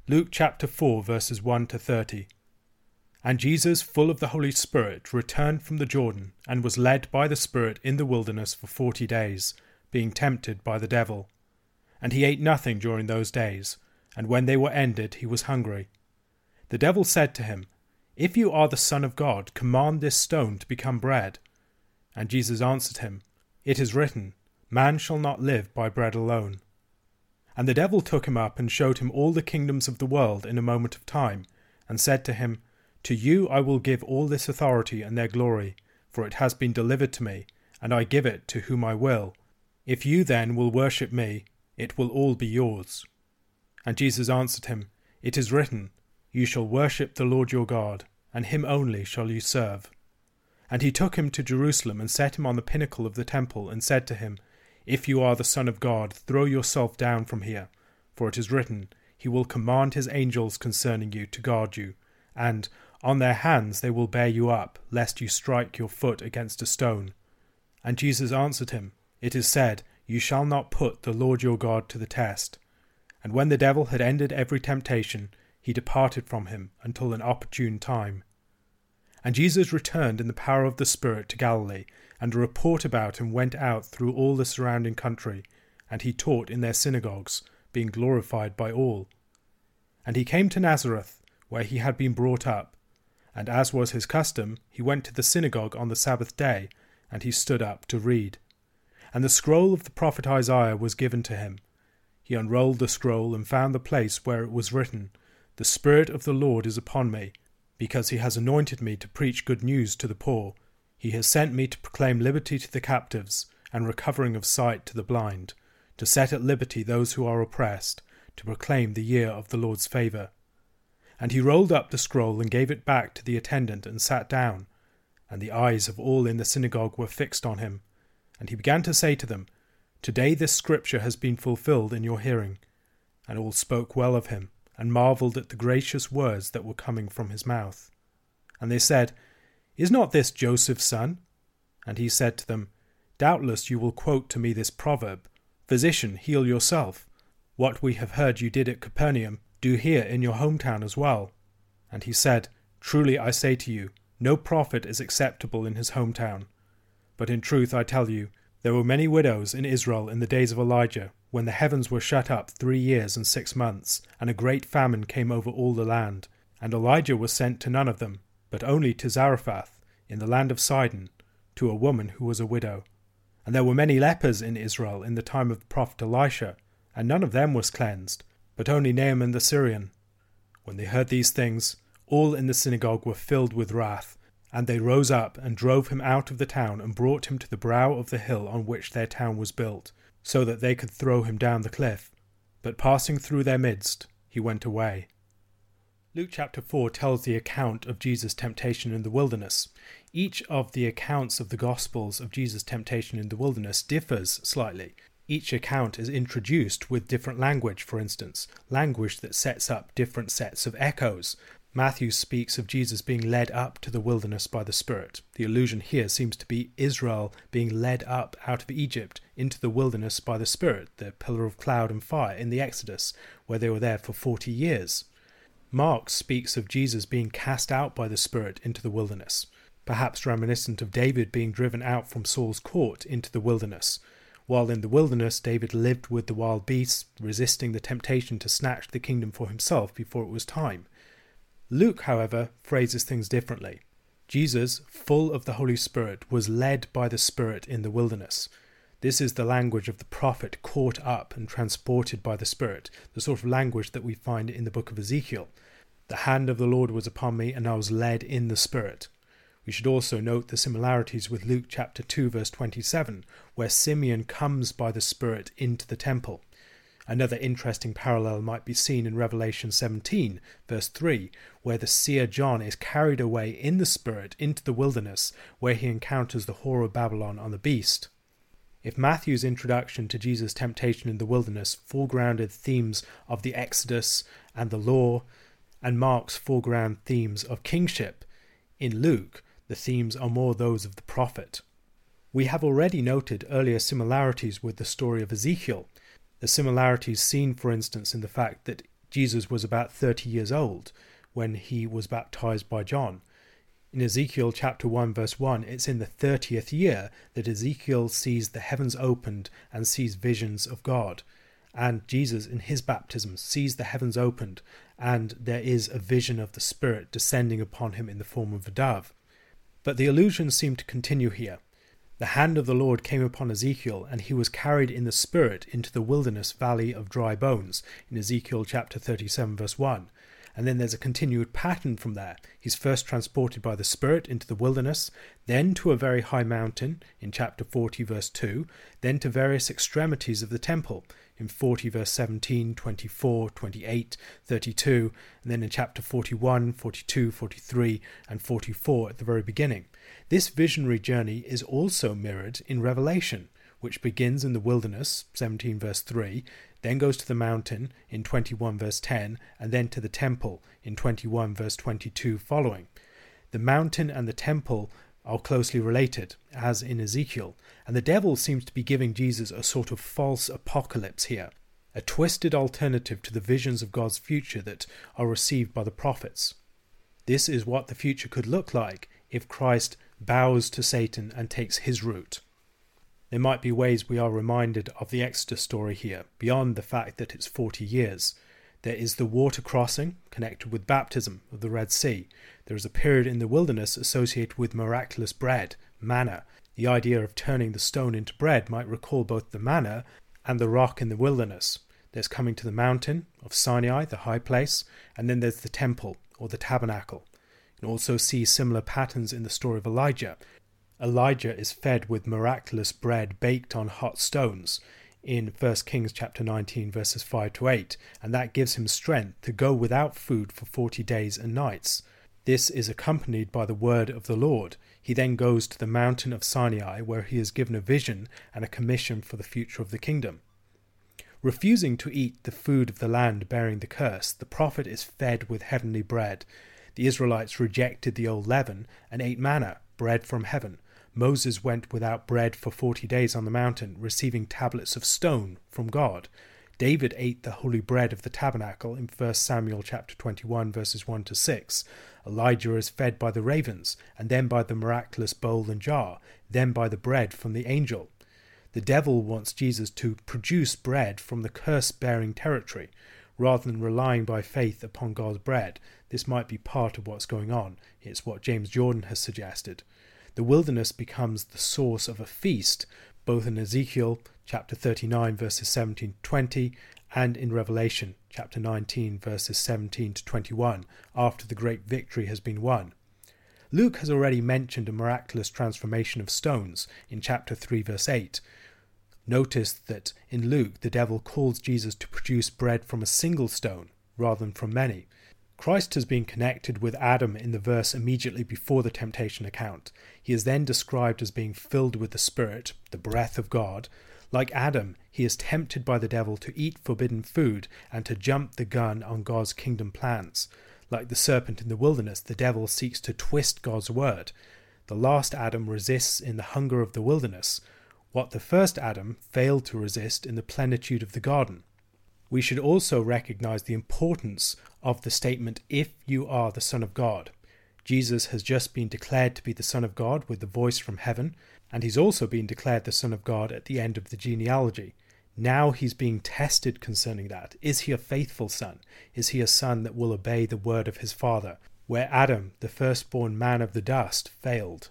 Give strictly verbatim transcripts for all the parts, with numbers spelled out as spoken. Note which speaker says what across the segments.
Speaker 1: Luke chapter four verses one to thirty. And Jesus, full of the Holy Spirit, returned from the Jordan, and was led by the Spirit in the wilderness for forty days, being tempted by the devil. And he ate nothing during those days, and when they were ended he was hungry. The devil said to him, If you are the Son of God, command this stone to become bread. And Jesus answered him, It is written, Man shall not live by bread alone. And the devil took him up and showed him all the kingdoms of the world in a moment of time, and said to him, To you I will give all this authority and their glory, for it has been delivered to me, and I give it to whom I will. If you then will worship me, it will all be yours. And Jesus answered him, It is written, You shall worship the Lord your God, and him only shall you serve. And he took him to Jerusalem and set him on the pinnacle of the temple, and said to him, If you are the Son of God, throw yourself down from here, for it is written, He will command his angels concerning you to guard you, and on their hands they will bear you up, lest you strike your foot against a stone. And Jesus answered him, It is said, You shall not put the Lord your God to the test. And when the devil had ended every temptation, he departed from him until an opportune time. And Jesus returned in the power of the Spirit to Galilee, and a report about him went out through all the surrounding country, and he taught in their synagogues, being glorified by all. And he came to Nazareth, where he had been brought up, and as was his custom, he went to the synagogue on the Sabbath day, and he stood up to read. And the scroll of the prophet Isaiah was given to him. He unrolled the scroll and found the place where it was written, The Spirit of the Lord is upon me, because he has anointed me to preach good news to the poor. He has sent me to proclaim liberty to the captives, and recovering of sight to the blind, to set at liberty those who are oppressed, to proclaim the year of the Lord's favour. And he rolled up the scroll and gave it back to the attendant and sat down. And the eyes of all in the synagogue were fixed on him. And he began to say to them, Today this scripture has been fulfilled in your hearing. And all spoke well of him, and marvelled at the gracious words that were coming from his mouth. And they said, Is not this Joseph's son? And he said to them, Doubtless you will quote to me this proverb, Physician, heal yourself. What we have heard you did at Capernaum, do here in your hometown as well. And he said, Truly I say to you, no prophet is acceptable in his hometown. But in truth I tell you, there were many widows in Israel in the days of Elijah, when the heavens were shut up three years and six months, and a great famine came over all the land. And Elijah was sent to none of them, but only to Zarephath, in the land of Sidon, to a woman who was a widow. And there were many lepers in Israel in the time of the prophet Elisha, and none of them was cleansed, but only Naaman the Syrian. When they heard these things, all in the synagogue were filled with wrath, and they rose up and drove him out of the town and brought him to the brow of the hill on which their town was built, so that they could throw him down the cliff. But passing through their midst, he went away. Luke chapter four tells the account of Jesus' temptation in the wilderness. Each of the accounts of the Gospels of Jesus' temptation in the wilderness differs slightly. Each account is introduced with different language, for instance, language that sets up different sets of echoes. Matthew speaks of Jesus being led up to the wilderness by the Spirit. The allusion here seems to be Israel being led up out of Egypt into the wilderness by the Spirit, the pillar of cloud and fire in the Exodus, where they were there for forty years. Mark speaks of Jesus being cast out by the Spirit into the wilderness, perhaps reminiscent of David being driven out from Saul's court into the wilderness. While in the wilderness, David lived with the wild beasts, resisting the temptation to snatch the kingdom for himself before it was time. Luke, however, phrases things differently. Jesus, full of the Holy Spirit, was led by the Spirit in the wilderness. This is the language of the prophet caught up and transported by the Spirit, the sort of language that we find in the book of Ezekiel. The hand of the Lord was upon me, and I was led in the Spirit. We should also note the similarities with Luke chapter two verse twenty-seven, where Simeon comes by the Spirit into the temple. Another interesting parallel might be seen in Revelation seventeen verse three, where the seer John is carried away in the Spirit into the wilderness, where he encounters the whore of Babylon on the beast. If Matthew's introduction to Jesus' temptation in the wilderness foregrounded themes of the Exodus and the law, and Mark's foreground themes of kingship, in Luke the themes are more those of the prophet. We have already noted earlier similarities with the story of Ezekiel. The similarities seen, for instance, in the fact that Jesus was about thirty years old when he was baptized by John. In Ezekiel chapter one verse one, it's in the thirtieth year that Ezekiel sees the heavens opened and sees visions of God. And Jesus in his baptism sees the heavens opened and there is a vision of the Spirit descending upon him in the form of a dove. But the allusions seem to continue here. The hand of the Lord came upon Ezekiel, and he was carried in the Spirit into the wilderness valley of dry bones, in Ezekiel chapter thirty-seven verse one. And then there's a continued pattern from there. He's first transported by the Spirit into the wilderness, then to a very high mountain, in chapter forty verse two, then to various extremities of the temple, in forty verse seventeen, twenty-four, twenty-eight, thirty-two, and then in chapter forty-one, forty-two, forty-three, and forty-four at the very beginning. This visionary journey is also mirrored in Revelation, which begins in the wilderness, seventeen verse three, then goes to the mountain in twenty-one verse ten, and then to the temple in twenty-one verse twenty-two following. The mountain and the temple are closely related, as in Ezekiel, and the devil seems to be giving Jesus a sort of false apocalypse here, a twisted alternative to the visions of God's future that are received by the prophets. This is what the future could look like if Christ bows to Satan and takes his route. There might be ways we are reminded of the Exodus story here, beyond the fact that it's forty years. There is the water crossing, connected with baptism of the Red Sea. There is a period in the wilderness associated with miraculous bread, manna. The idea of turning the stone into bread might recall both the manna and the rock in the wilderness. There's coming to the mountain of Sinai, the high place, and then there's the temple, or the tabernacle. You can also see similar patterns in the story of Elijah. Elijah is fed with miraculous bread baked on hot stones in First Kings chapter nineteen verses five to eight, and that gives him strength to go without food for forty days and nights. This is accompanied by the word of the Lord. He then goes to the mountain of Sinai, where he is given a vision and a commission for the future of the kingdom. Refusing to eat the food of the land bearing the curse, the prophet is fed with heavenly bread. The Israelites rejected the old leaven and ate manna, bread from heaven. Moses went without bread for forty days on the mountain, receiving tablets of stone from God. David ate the holy bread of the tabernacle in First Samuel chapter twenty-one verses one to six. Elijah is fed by the ravens, and then by the miraculous bowl and jar, then by the bread from the angel. The devil wants Jesus to produce bread from the curse-bearing territory, rather than relying by faith upon God's bread. This might be part of what's going on. It's what James Jordan has suggested. The wilderness becomes the source of a feast, both in Ezekiel chapter thirty-nine verses seventeen to twenty and in Revelation chapter nineteen verses seventeen to twenty-one, after the great victory has been won. Luke has already mentioned a miraculous transformation of stones in chapter three verse eight. Notice that in Luke the devil calls Jesus to produce bread from a single stone rather than from many. Christ has been connected with Adam in the verse immediately before the temptation account. He is then described as being filled with the Spirit, the breath of God. Like Adam, he is tempted by the devil to eat forbidden food and to jump the gun on God's kingdom plans. Like the serpent in the wilderness, the devil seeks to twist God's word. The last Adam resists in the hunger of the wilderness, what the first Adam failed to resist in the plenitude of the garden. We should also recognize the importance of the statement, "If you are the Son of God." Jesus has just been declared to be the Son of God with the voice from heaven, and he's also been declared the Son of God at the end of the genealogy. Now he's being tested concerning that. Is he a faithful son? Is he a son that will obey the word of his father, where Adam, the firstborn man of the dust, failed?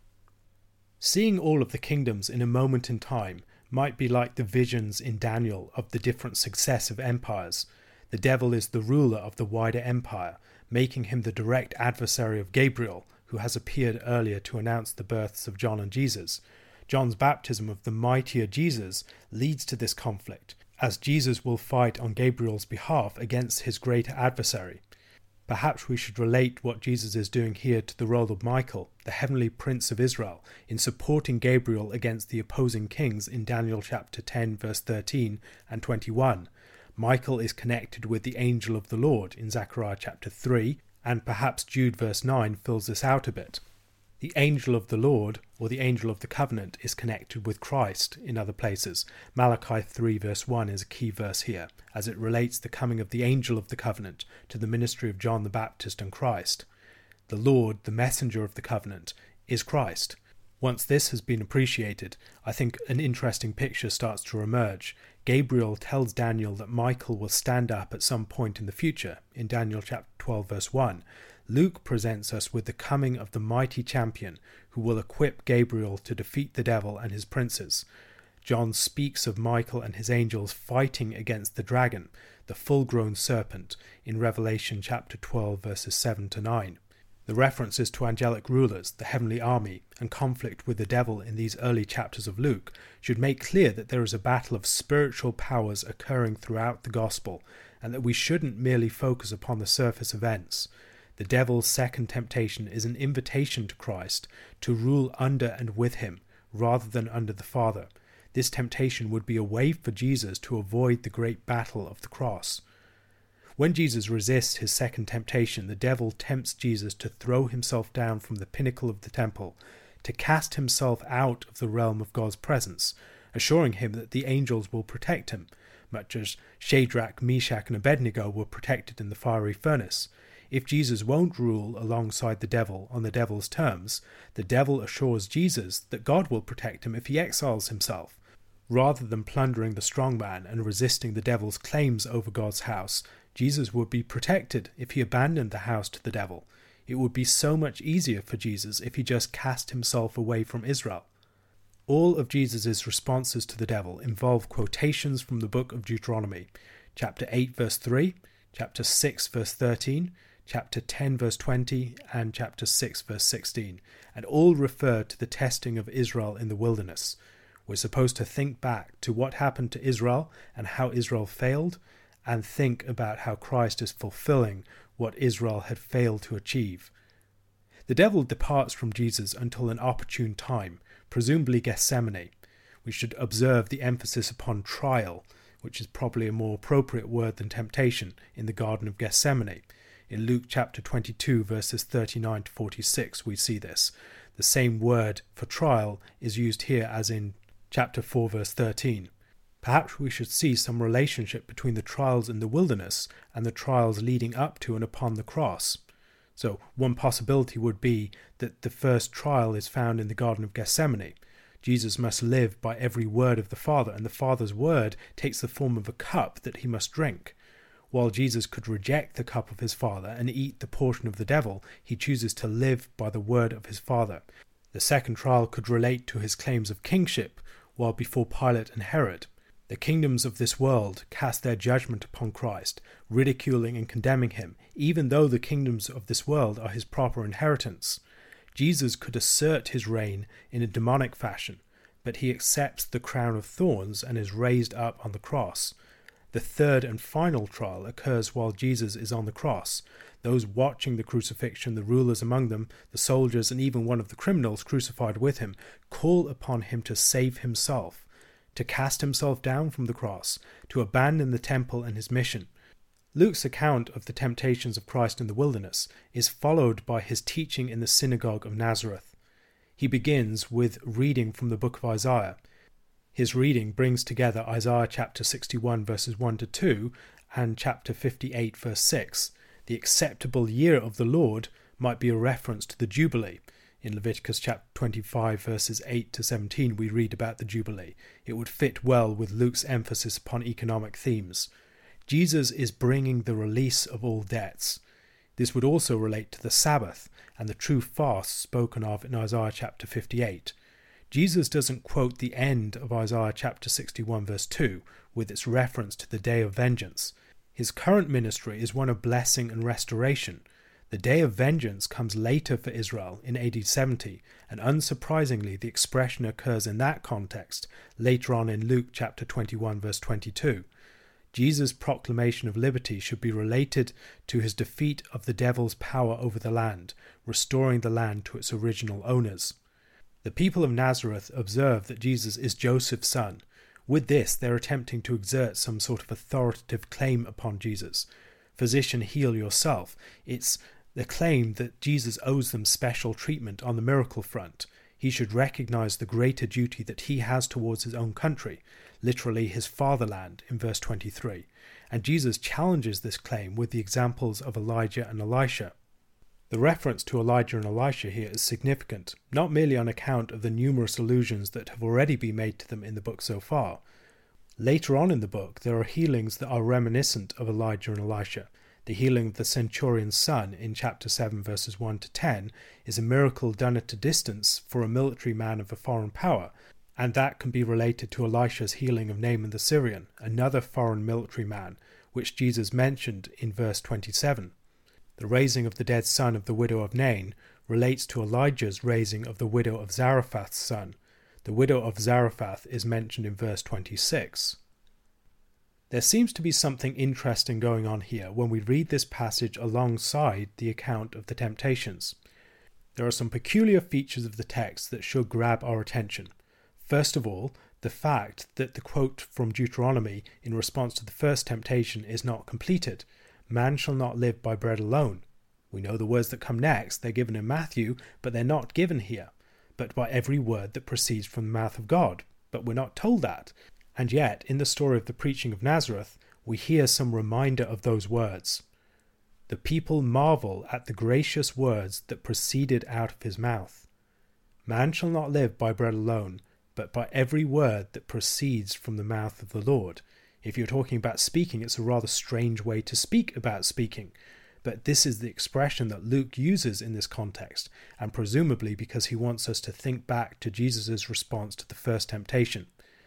Speaker 1: Seeing all of the kingdoms in a moment in time might be like the visions in Daniel of the different successive empires. The devil is the ruler of the wider empire, making him the direct adversary of Gabriel, who has appeared earlier to announce the births of John and Jesus. John's baptism of the mightier Jesus leads to this conflict, as Jesus will fight on Gabriel's behalf against his greater adversary. Perhaps we should relate what Jesus is doing here to the role of Michael, the heavenly prince of Israel, in supporting Gabriel against the opposing kings in Daniel chapter ten verse thirteen and twenty-one. Michael is connected with the angel of the Lord in Zechariah chapter three, and perhaps Jude verse nine fills this out a bit. The angel of the Lord, or the angel of the covenant, is connected with Christ in other places. Malachi three verse one is a key verse here, as it relates the coming of the angel of the covenant to the ministry of John the Baptist and Christ. The Lord, the messenger of the covenant, is Christ. Once this has been appreciated, I think an interesting picture starts to emerge. Gabriel tells Daniel that Michael will stand up at some point in the future, in Daniel chapter twelve verse one. Luke presents us with the coming of the mighty champion who will equip Gabriel to defeat the devil and his princes. John speaks of Michael and his angels fighting against the dragon, the full-grown serpent, in Revelation chapter twelve verses seven to nine. The references to angelic rulers, the heavenly army, and conflict with the devil in these early chapters of Luke should make clear that there is a battle of spiritual powers occurring throughout the gospel, and that we shouldn't merely focus upon the surface events. The devil's second temptation is an invitation to Christ to rule under and with him, rather than under the Father. This temptation would be a way for Jesus to avoid the great battle of the cross. When Jesus resists his second temptation, the devil tempts Jesus to throw himself down from the pinnacle of the temple, to cast himself out of the realm of God's presence, assuring him that the angels will protect him, much as Shadrach, Meshach, and Abednego were protected in the fiery furnace. If Jesus won't rule alongside the devil on the devil's terms, the devil assures Jesus that God will protect him if he exiles himself. Rather than plundering the strong man and resisting the devil's claims over God's house, Jesus would be protected if he abandoned the house to the devil. It would be so much easier for Jesus if he just cast himself away from Israel. All of Jesus' responses to the devil involve quotations from the book of Deuteronomy, chapter eight verse three, chapter six verse thirteen, chapter ten verse twenty, and chapter six verse sixteen, and all refer to the testing of Israel in the wilderness. We're supposed to think back to what happened to Israel and how Israel failed, and think about how Christ is fulfilling what Israel had failed to achieve. The devil departs from Jesus until an opportune time, presumably Gethsemane. We should observe the emphasis upon trial, which is probably a more appropriate word than temptation, in the Garden of Gethsemane. In Luke chapter twenty-two, verses thirty-nine to forty-six, we see this. The same word for trial is used here as in chapter four, verse thirteen. Perhaps we should see some relationship between the trials in the wilderness and the trials leading up to and upon the cross. So one possibility would be that the first trial is found in the Garden of Gethsemane. Jesus must live by every word of the Father, and the Father's word takes the form of a cup that he must drink. While Jesus could reject the cup of his Father and eat the portion of the devil, he chooses to live by the word of his Father. The second trial could relate to his claims of kingship while before Pilate and Herod. The kingdoms of this world cast their judgment upon Christ, ridiculing and condemning him, even though the kingdoms of this world are his proper inheritance. Jesus could assert his reign in a demonic fashion, but he accepts the crown of thorns and is raised up on the cross. The third and final trial occurs while Jesus is on the cross. Those watching the crucifixion, the rulers among them, the soldiers, and even one of the criminals crucified with him, call upon him to save himself, to cast himself down from the cross, to abandon the temple and his mission. Luke's account of the temptations of Christ in the wilderness is followed by his teaching in the synagogue of Nazareth. He begins with reading from the book of Isaiah. His reading brings together Isaiah chapter sixty-one verses one to two and chapter fifty-eight verse six. The acceptable year of the Lord might be a reference to the Jubilee. In Leviticus chapter twenty-five verses eight to seventeen we read about the Jubilee. It would fit well with Luke's emphasis upon economic themes. Jesus is bringing the release of all debts. This would also relate to the Sabbath and the true fast spoken of in Isaiah chapter fifty-eight. Jesus doesn't quote the end of Isaiah chapter sixty-one verse two with its reference to the day of vengeance. His current ministry is one of blessing and restoration. The day of vengeance comes later for Israel in A D seventy, and unsurprisingly the expression occurs in that context later on in Luke chapter twenty-one verse twenty-two. Jesus' proclamation of liberty should be related to his defeat of the devil's power over the land, restoring the land to its original owners. The people of Nazareth observe that Jesus is Joseph's son. With this, they're attempting to exert some sort of authoritative claim upon Jesus. Physician, heal yourself. It's The claim that Jesus owes them special treatment on the miracle front. He should recognize the greater duty that he has towards his own country, literally his fatherland, in verse twenty-three. And Jesus challenges this claim with the examples of Elijah and Elisha. The reference to Elijah and Elisha here is significant, not merely on account of the numerous allusions that have already been made to them in the book so far. Later on in the book, there are healings that are reminiscent of Elijah and Elisha. The healing of the centurion's son in chapter seven verses one to ten is a miracle done at a distance for a military man of a foreign power, and that can be related to Elisha's healing of Naaman the Syrian, another foreign military man, which Jesus mentioned in verse twenty-seven. The raising of the dead son of the widow of Nain relates to Elijah's raising of the widow of Zarephath's son. The widow of Zarephath is mentioned in verse twenty-six. There seems to be something interesting going on here when we read this passage alongside the account of the temptations. There are some peculiar features of the text that should grab our attention. First of all, the fact that the quote from Deuteronomy in response to the first temptation is not completed. Man shall not live by bread alone. We know the words that come next. They're given in Matthew, but they're not given here. But by every word that proceeds from the mouth of God. But we're not told that. And yet, in the story of the preaching of Nazareth, we hear some reminder of those words. The people marvel at the gracious words that proceeded out of his mouth. Man shall not live by bread alone, but by every word that proceeds from the mouth of the Lord. If you're talking about speaking, it's a rather strange way to speak about speaking. But this is the expression that Luke uses in this context, and presumably because he wants us to think back to Jesus' response to the first temptation.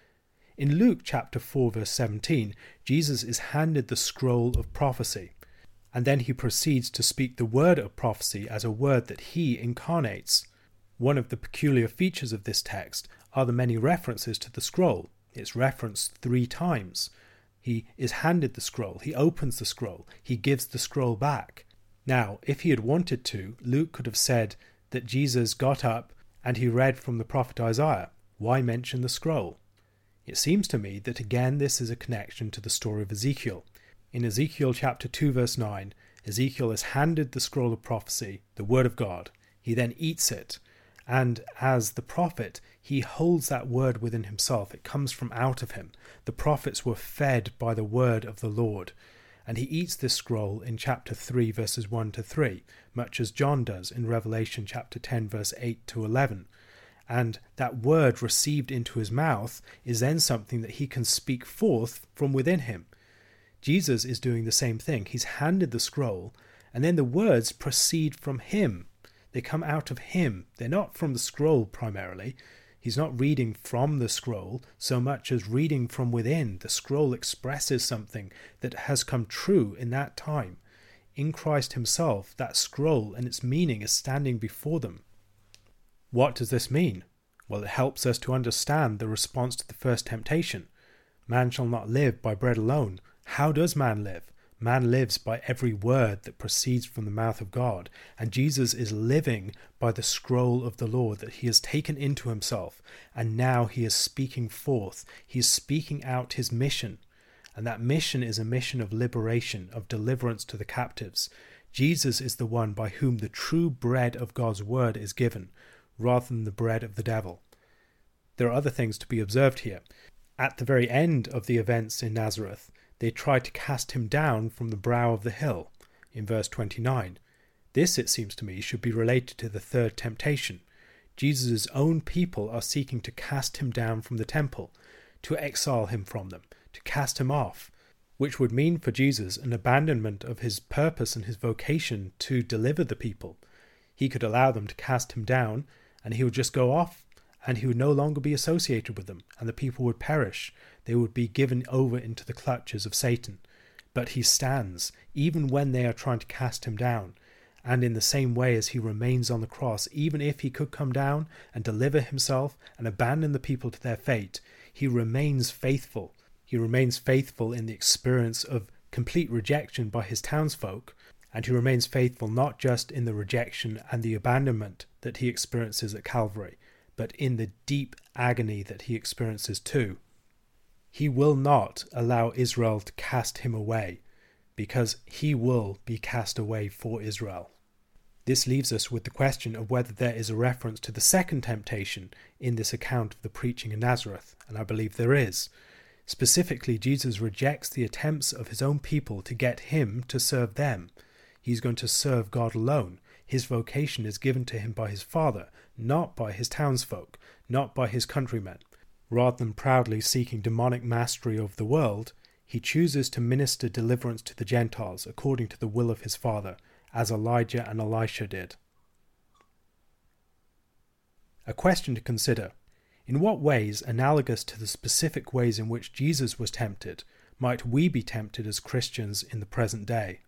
Speaker 1: In Luke chapter four verse seventeen, Jesus is handed the scroll of prophecy, and then he proceeds to speak the word of prophecy as a word that he incarnates. One of the peculiar features of this text are the many references to the scroll. It's referenced three times. He is handed the scroll, he opens the scroll, he gives the scroll back. Now, if he had wanted to, Luke could have said that Jesus got up and he read from the prophet Isaiah. Why mention the scroll? It seems to me that again this is a connection to the story of Ezekiel. In Ezekiel chapter two verse nine, Ezekiel is handed the scroll of prophecy, the word of God. He then eats it, and as the prophet, he holds that word within himself. It comes from out of him. The prophets were fed by the word of the Lord. And he eats this scroll in chapter three verses one to three, much as John does in Revelation chapter ten verse eight to eleven. And that word received into his mouth is then something that he can speak forth from within him. Jesus is doing the same thing. He's handed the scroll, and then the words proceed from him. They come out of him. They're not from the scroll primarily. He's not reading from the scroll so much as reading from within. The scroll expresses something that has come true in that time. In Christ himself, that scroll and its meaning is standing before them. What does this mean? Well, it helps us to understand the response to the first temptation. Man shall not live by bread alone. How does man live? Man lives by every word that proceeds from the mouth of God, and Jesus is living by the scroll of the Lord that he has taken into himself, and now he is speaking forth. He is speaking out his mission, and that mission is a mission of liberation, of deliverance to the captives. Jesus is the one by whom the true bread of God's word is given, rather than the bread of the devil. There are other things to be observed here. At the very end of the events in Nazareth, they tried to cast him down from the brow of the hill, in verse twenty-nine. This, it seems to me, should be related to the third temptation. Jesus' own people are seeking to cast him down from the temple, to exile him from them, to cast him off, which would mean for Jesus an abandonment of his purpose and his vocation to deliver the people. He could allow them to cast him down, and he would just go off, and he would no longer be associated with them, and the people would perish. They would be given over into the clutches of Satan. But he stands, even when they are trying to cast him down. And in the same way as he remains on the cross, even if he could come down and deliver himself and abandon the people to their fate, he remains faithful. He remains faithful in the experience of complete rejection by his townsfolk, and he remains faithful not just in the rejection and the abandonment that he experiences at Calvary, but in the deep agony that he experiences too. He will not allow Israel to cast him away, because he will be cast away for Israel. This leaves us with the question of whether there is a reference to the second temptation in this account of the preaching in Nazareth, and I believe there is. Specifically, Jesus rejects the attempts of his own people to get him to serve them. He's going to serve God alone. His vocation is given to him by his Father, not by his townsfolk, not by his countrymen. Rather than proudly seeking demonic mastery of the world, he chooses to minister deliverance to the Gentiles according to the will of his Father, as Elijah and Elisha did. A question to consider: in what ways, analogous to the specific ways in which Jesus was tempted, might we be tempted as Christians in the present day?